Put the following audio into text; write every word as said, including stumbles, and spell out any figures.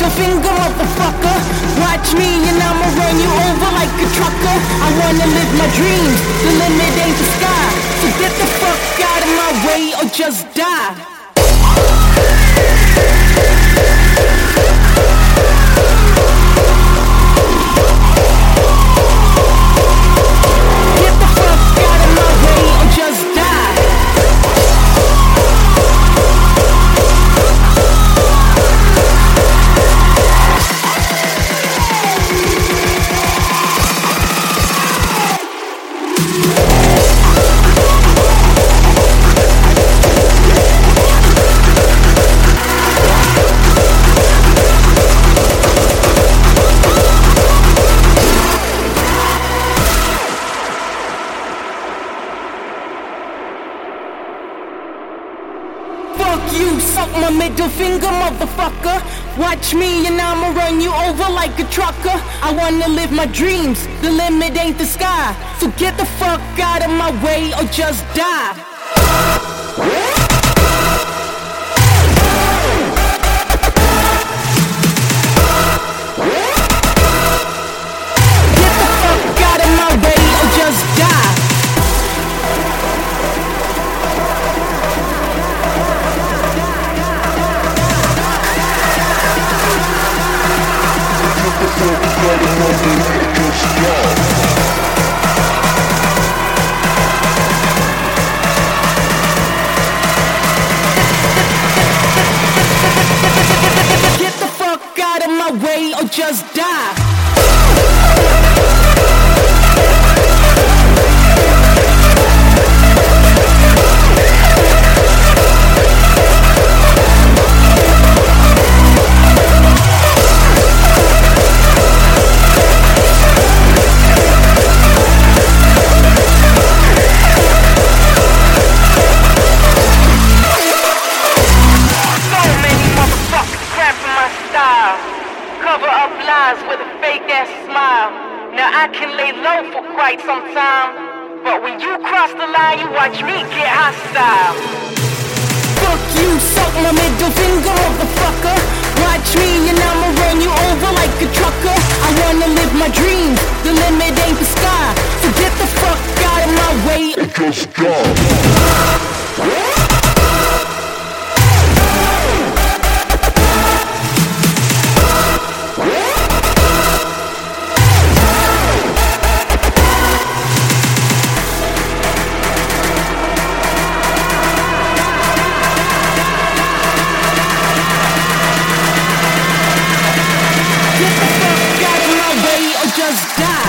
middle finger, motherfucker. Watch me and I'ma run you over like a trucker. I wanna live my dreams, the limit ain't the sky. So get the fuck out of my way or just die. Get the fuck out of my way or just die. You suck my middle finger, motherfucker. Watch me and I'ma run you over like a trucker. I wanna live my dreams, the limit ain't the sky. So get the fuck out of my way or just die. Get the fuck out of my way or just die. Get the fuck out of my way or just die. Cover up lies with a fake ass smile. Now I can lay low for quite some time, but when you cross the line, you watch me get hostile. Fuck you, suck my middle finger, motherfucker. Watch me and I'ma run you over like a trucker. I wanna live my dreams, the limit ain't the sky. So get the fuck out of my way or just die. Get the fuck out of my way or just die.